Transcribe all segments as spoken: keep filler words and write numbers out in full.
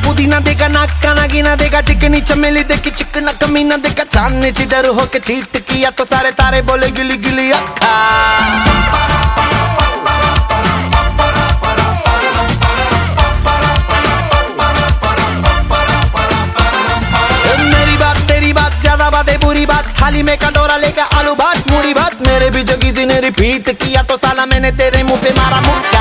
पुदीना देगा, नाका नागिना देगा, चिकनी चमेली देखी चिकना कमीना देखा, चांदनी ची डर होके चीट किया तो सारे तारे बोले गिली गिली अक्खा। मेरी बात तेरी बात ज्यादा बातें बुरी बात, थाली में कटोरा लेकर आलू भात मूड़ी भात, मेरे भी जो किसी ने रिपीट किया तो साला मैंने तेरे मुंह पे मारा मुक्का।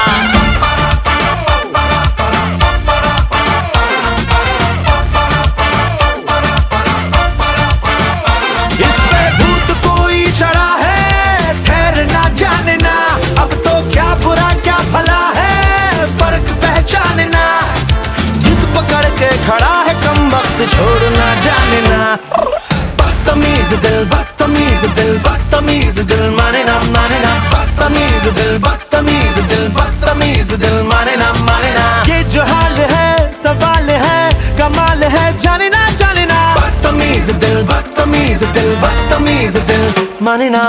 खड़ा है कम वक्त छोड़ना जाने ना, बदतमीज दिल बदतमीज दिल बदतमीज दिल माने ना माने ना, बदतमीज दिल बदतमीज दिल बदतमीज दिल माने ना माने ना। ये जो हाल है सवाल है कमाल है जाने ना जाने ना, बदतमीज दिल बदतमीज दिल बदतमीज दिल माने ना।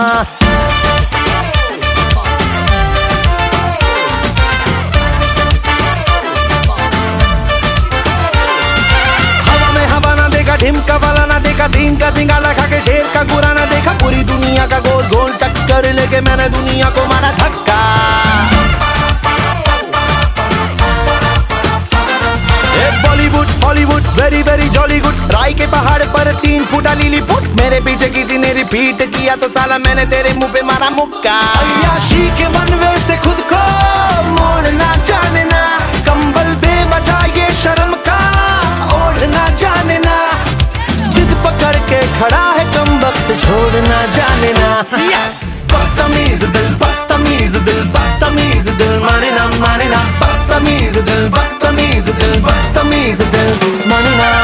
ढिमका वाला ना देखा, सीन का सिंगाला खा के शेर का गुरा ना देखा, पूरी दुनिया का गोल गोल चक्कर लेके मैंने दुनिया को मारा धक्का। Bollywood Hollywood very very jolly good, राय के पहाड़ पर तीन फुटा लीली फुट, मेरे पीछे किसी ने रिपीट किया तो साला मैंने तेरे मुंह पे मारा मुक्का। अय्याशी के वनवे से खुद को मोड़ना जाने ना, कंबल बेवजह ये शर्म का ओढ़ना जाने ना, पकड़ के खड़ा है कम वक्त छोड़ना जाने ना। बदतमीज दिल बदतमीज दिल बदतमीज दिल माने ना माने ना, बदतमीज दिल बदतमीज दिल बदतमीज दिल माने ना।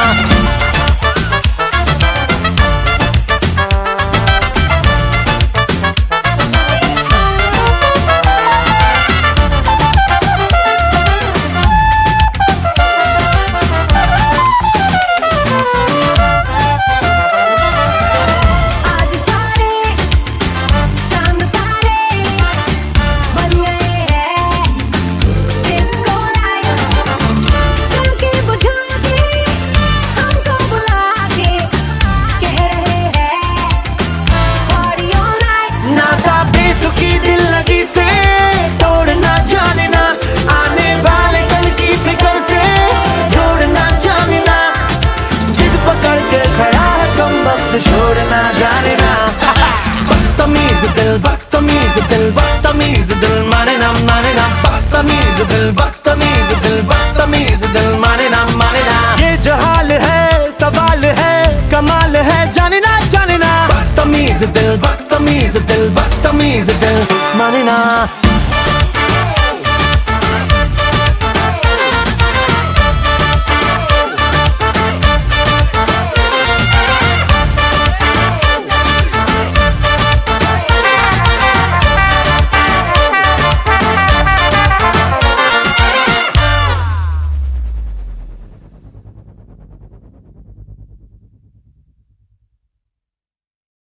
छोड़ना जाने ना, बदतमीज दिल बदतमीज दिल बदतमीज दिल माने ना माने ना, बदतमीज दिल बदतमीज दिल बदतमीज दिल माने ना माने ना। ये जो हाल है सवाल है कमाल है जाने ना जाने ना, बदतमीज दिल बदतमीज दिल बदतमीज दिल माने ना।